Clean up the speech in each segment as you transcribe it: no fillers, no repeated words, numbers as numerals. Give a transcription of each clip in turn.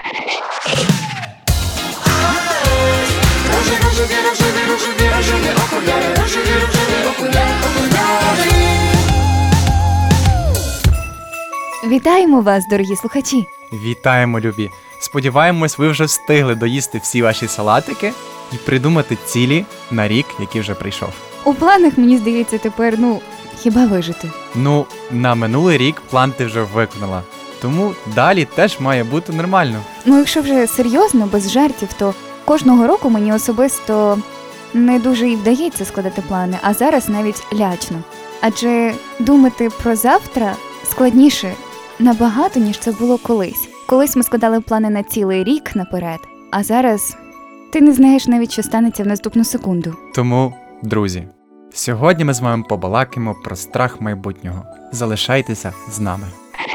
Вітаємо вас, дорогі слухачі! Вітаємо, любі! Сподіваємось, ви вже встигли доїсти всі ваші салатики і придумати цілі на рік, який вже прийшов. У планах, мені здається, тепер, хіба вижити? На минулий рік план ти вже виконала, тому далі теж має бути нормально. Якщо вже серйозно, без жартів, то кожного року мені особисто не дуже і вдається складати плани, а зараз навіть лячно. Адже думати про завтра складніше набагато, ніж це було колись. Колись ми складали плани на цілий рік наперед, а зараз ти не знаєш навіть, що станеться в наступну секунду. Тому, друзі, сьогодні ми з вами побалакаємо про страх майбутнього. Залишайтеся з нами.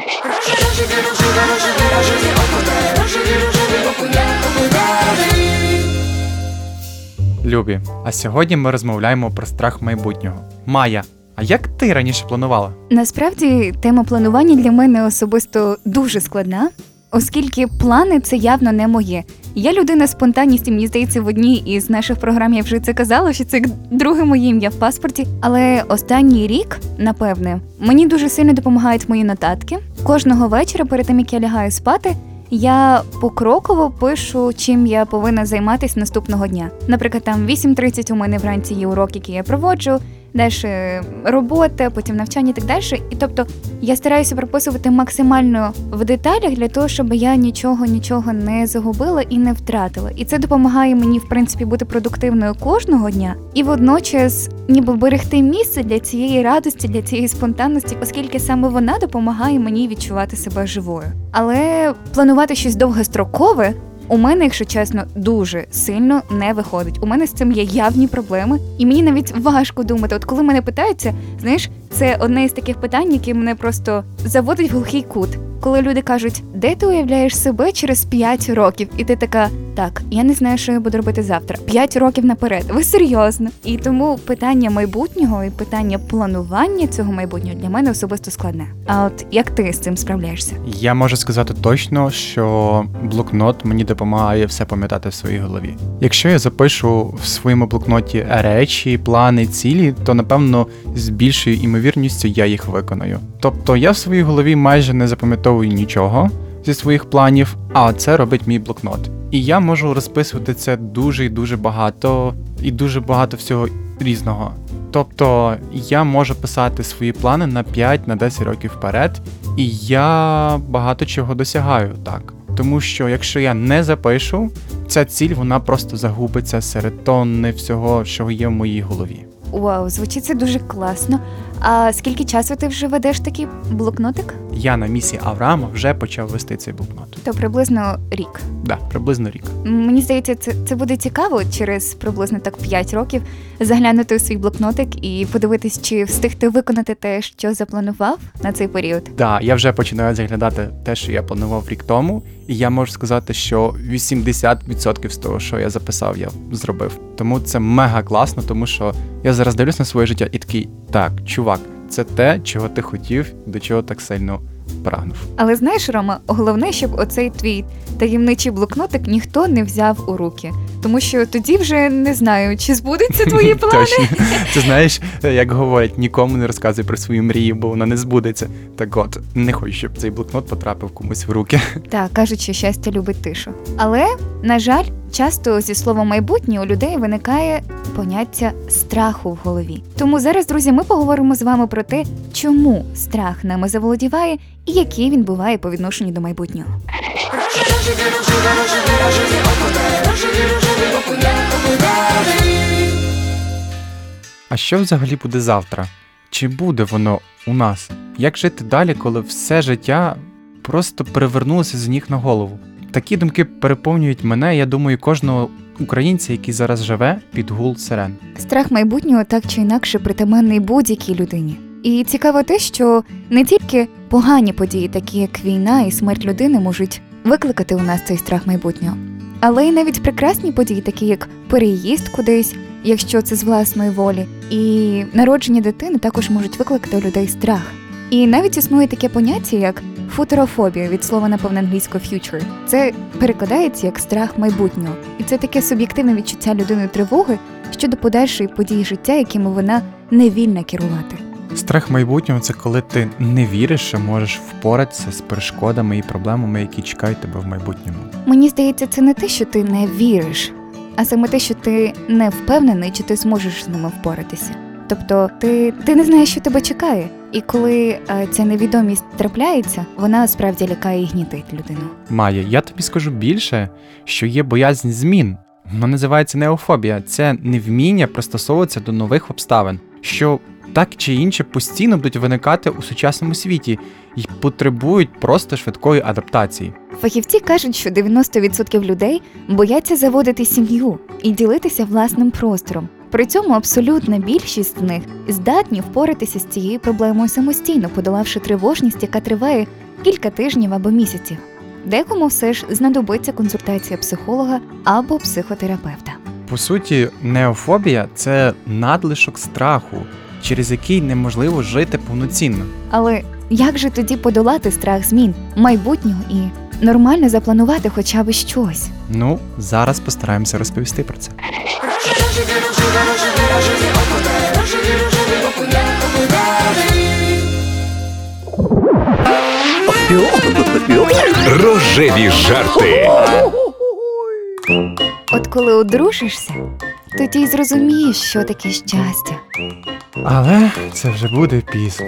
Любі, а сьогодні ми розмовляємо про страх майбутнього. Майя, а як ти раніше планувала? Насправді, тема планування для мене особисто дуже складна, оскільки плани – це явно не моє. Я людина спонтанність, і мені здається, в одній із наших програм я вже це казала, що це як друге моє ім'я в паспорті. Але останній рік, напевне, мені дуже сильно допомагають мої нотатки. Кожного вечора, перед тим, як я лягаю спати, я покроково пишу, чим я повинна займатися наступного дня. Наприклад, там 8:30 у мене вранці є урок, який я проводжу, далі робота, потім навчання і так далі. І тобто я стараюся прописувати максимально в деталях для того, щоб я нічого не загубила і не втратила. І це допомагає мені, в принципі, бути продуктивною кожного дня і водночас ніби берегти місце для цієї радості, для цієї спонтанності, оскільки саме вона допомагає мені відчувати себе живою. Але планувати щось довгострокове у мене, якщо чесно, дуже сильно не виходить. У мене з цим є явні проблеми, і мені навіть важко думати. От коли мене питаються, знаєш, це одне із таких питань, які мене просто заводить в глухий кут. Коли люди кажуть, де ти уявляєш себе через 5 років? І ти така, так, я не знаю, що я буду робити завтра. 5 років наперед. Ви серйозно? І тому питання майбутнього і питання планування цього майбутнього для мене особисто складне. А от як ти з цим справляєшся? Я можу сказати точно, що блокнот мені допомагає все пам'ятати в своїй голові. Якщо я запишу в своєму блокноті речі, плани, цілі, то, напевно, з більшою імовірністю я їх виконаю. Тобто я в своїй голові майже не запам'ятовую нічого зі своїх планів, а це робить мій блокнот. І я можу розписувати це дуже і дуже багато, і дуже багато всього різного. Тобто я можу писати свої плани на 5-10 років вперед, і я багато чого досягаю так. Тому що якщо я не запишу, ця ціль, вона просто загубиться серед тонни всього, що є в моїй голові. Вау, звучить це дуже класно. А скільки часу ти вже ведеш такий блокнотик? Я на місії Авраама вже почав вести цей блокнот. То приблизно рік. Да, приблизно рік. Мені здається, це буде цікаво через приблизно так 5 років заглянути у свій блокнотик і подивитись, чи встиг ти виконати те, що запланував на цей період. Да, я вже починаю заглядати те, що я планував рік тому, і я можу сказати, що 80% з того, що я записав, я зробив. Тому це мега класно, тому що я зараз дивлюсь на своє життя і такий, так, чувак, це те, чого ти хотів, до чого так сильно прагнув. Але знаєш, Рома, головне, щоб оцей твій таємничий блокнотик ніхто не взяв у руки. Тому що тоді вже не знаю, чи збудуться твої плани. Точно. Це знаєш, як говорять, нікому не розказуй про свою мрію, бо вона не збудеться. Так от, не хочу, щоб цей блокнот потрапив комусь в руки. Так, кажуть, що щастя любить тишу. Але, на жаль, часто зі словом майбутнє у людей виникає поняття страху в голові. Тому зараз, друзі, ми поговоримо з вами про те, чому страх нами заволодіває і який він буває по відношенню до майбутнього. А що взагалі буде завтра? Чи буде воно у нас? Як жити далі, коли все життя просто перевернулося з ніг на голову? Такі думки переповнюють мене, я думаю, кожного українця, який зараз живе під гул сирен. Страх майбутнього так чи інакше притаманний будь-якій людині. І цікаво те, що не тільки погані події, такі як війна і смерть людини, можуть викликати у нас цей страх майбутнього, але й навіть прекрасні події, такі як переїзд кудись, якщо це з власної волі, і народження дитини також можуть викликати у людей страх. І навіть існує таке поняття, як футурофобія від слова, напевно, англійською future. Це перекладається як страх майбутнього. І це таке суб'єктивне відчуття людини тривоги щодо подальшої події життя, якими вона не вільна керувати. Страх майбутнього – це коли ти не віриш, що можеш впоратися з перешкодами і проблемами, які чекають тебе в майбутньому. Мені здається, це не те, що ти не віриш, а саме те, що ти не впевнений, чи ти зможеш з ними впоратися. Тобто ти не знаєш, що тебе чекає. І коли ця невідомість трапляється, вона справді лякає і гнітить людину. Майя, я тобі скажу більше, що є боязнь змін. Воно називається неофобія. Це невміння пристосовуватися до нових обставин, що так чи інше постійно будуть виникати у сучасному світі і потребують просто швидкої адаптації. Фахівці кажуть, що 90% людей бояться заводити сім'ю і ділитися власним простором. При цьому абсолютна більшість з них здатні впоратися з цією проблемою самостійно, подолавши тривожність, яка триває кілька тижнів або місяців. Декому все ж знадобиться консультація психолога або психотерапевта. По суті, неофобія – це надлишок страху, через який неможливо жити повноцінно. Але як же тоді подолати страх змін, майбутнього і нормально запланувати хоча б щось? Ну, зараз постараємося розповісти про це. Рожеві жарти. От коли одружишся, тоді й зрозумієш, що таке щастя. Але це вже буде пізно.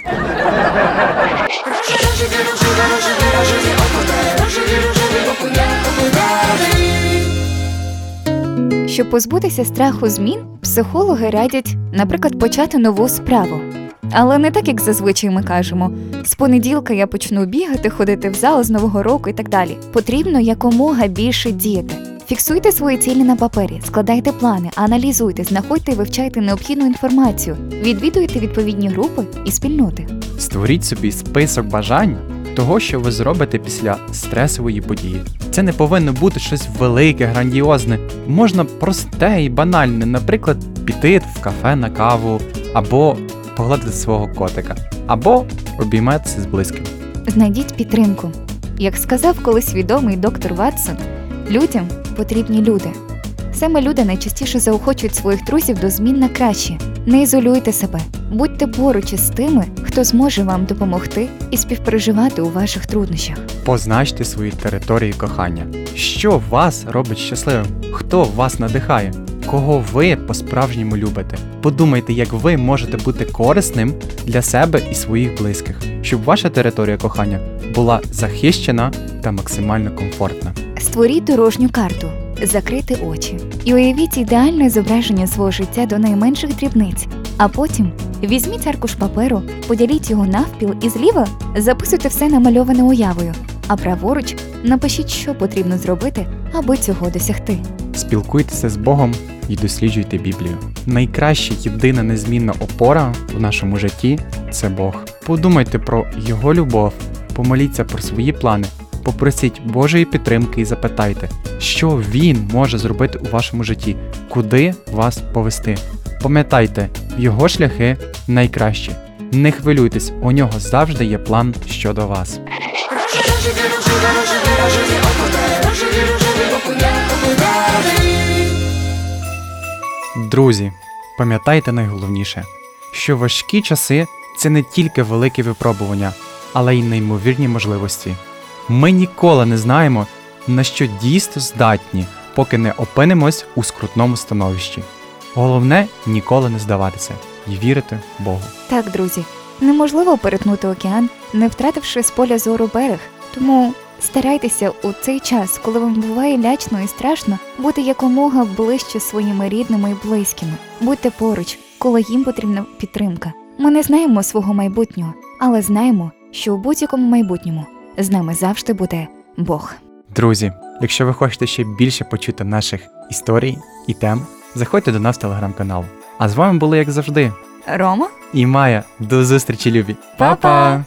Щоб позбутися страху змін, психологи радять, наприклад, почати нову справу. Але не так, як зазвичай ми кажемо. З понеділка я почну бігати, ходити в зал з Нового року і так далі. Потрібно якомога більше діяти. Фіксуйте свої цілі на папері, складайте плани, аналізуйте, знаходьте і вивчайте необхідну інформацію, відвідуйте відповідні групи і спільноти. Створіть собі список бажань того, що ви зробите після стресової події. Це не повинно бути щось велике, грандіозне. Можна просте і банальне, наприклад, піти в кафе на каву, або погладити свого котика, або обійматися з близьким. Знайдіть підтримку. Як сказав колись відомий доктор Ватсон, людям потрібні люди. Саме люди найчастіше заохочують своїх друзів до змін на краще. Не ізолюйте себе, будьте поруч із тими, хто зможе вам допомогти і співпереживати у ваших труднощах. Позначте свої території кохання. Що вас робить щасливим? Хто вас надихає? Кого ви по-справжньому любите? Подумайте, як ви можете бути корисним для себе і своїх близьких, щоб ваша територія кохання була захищена та максимально комфортна. Створіть дорожню карту, закрийте очі і уявіть ідеальне зображення свого життя до найменших дрібниць. А потім візьміть аркуш паперу, поділіть його навпіл і зліва записуйте все намальоване уявою, а праворуч напишіть, що потрібно зробити, аби цього досягти. Спілкуйтеся з Богом і досліджуйте Біблію. Найкраща єдина незмінна опора в нашому житті – це Бог. Подумайте про Його любов, помоліться про свої плани, попросіть Божої підтримки і запитайте, що Він може зробити у вашому житті, куди вас повести. Пам'ятайте, Його шляхи найкращі. Не хвилюйтесь, у Нього завжди є план щодо вас. Друзі, пам'ятайте найголовніше, що важкі часи – це не тільки великі випробування, але й неймовірні можливості. Ми ніколи не знаємо, на що дійсно здатні, поки не опинимось у скрутному становищі. Головне – ніколи не здаватися і вірити Богу. Так, друзі, неможливо перетнути океан, не втративши з поля зору берег. Тому старайтеся у цей час, коли вам буває лячно і страшно, бути якомога ближче своїми рідними і близькими. Будьте поруч, коли їм потрібна підтримка. Ми не знаємо свого майбутнього, але знаємо, що у будь-якому майбутньому з нами завжди буде Бог. Друзі, якщо ви хочете ще більше почути наших історій і тем, заходьте до нас в телеграм-канал. А з вами були, як завжди, Рома? і Майя. До зустрічі, любі! Па-па!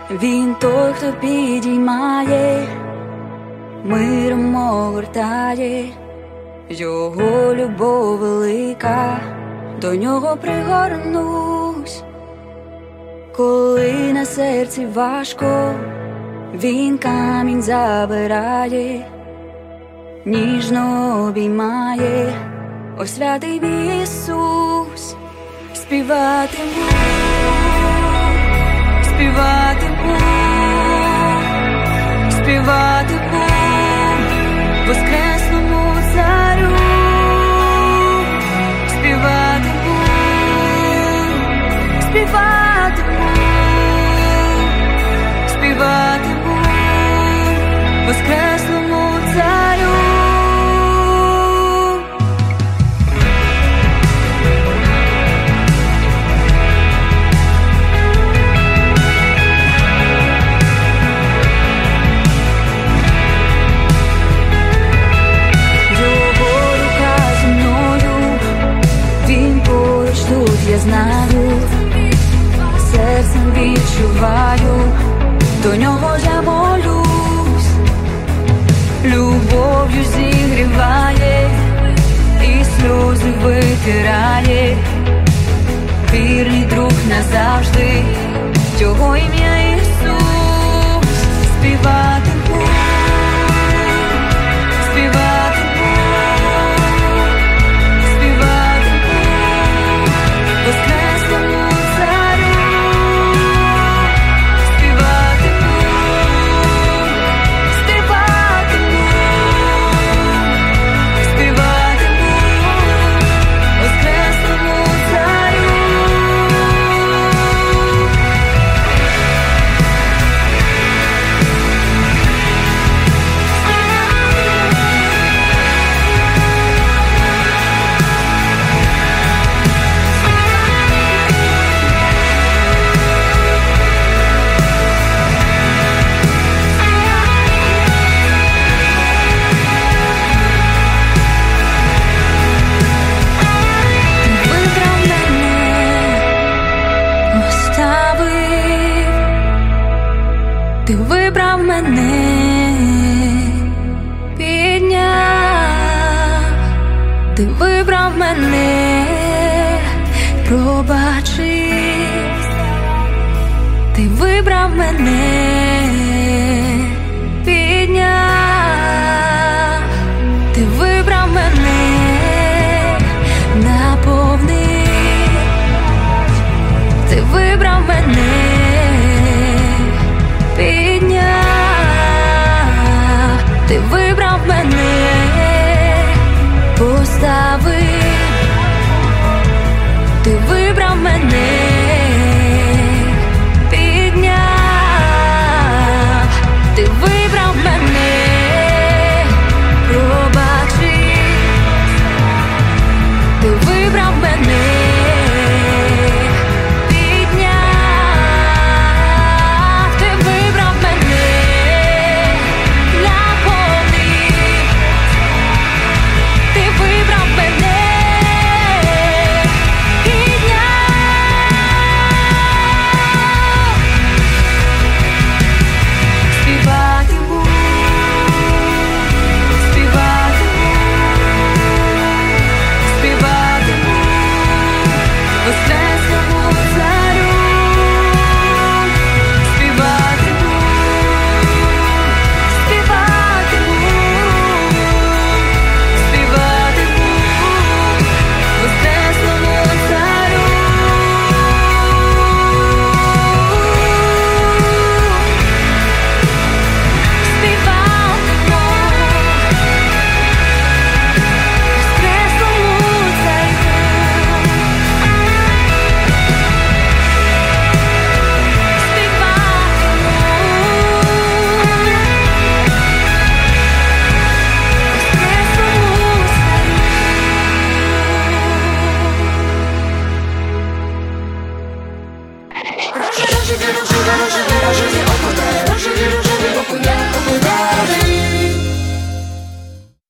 Він той, хто підіймає, миром огортає, його любов велика, до нього пригорнусь. Коли на серці важко, він камінь забирає, ніжно обіймає, о святий мій Ісус. Співатиму, співатиму, співатиму воскресному царю, співатиму, співатиму, співатиму воскресному царю. Я знаю, серцем відчуваю, до нього я молюсь, любов'ю зігріває і сльози витирає, вірний друг назавжди, його ім'я Ісус. Співатиму, співатиму, співатиму воскресному царю, співатиму, співатиму, співатиму воскресному царю. Ти вибрав мене, підняв, ти вибрав мене, пробачив, ти вибрав мене, підняв, ти вибрав мене, наповнив, ти вибрав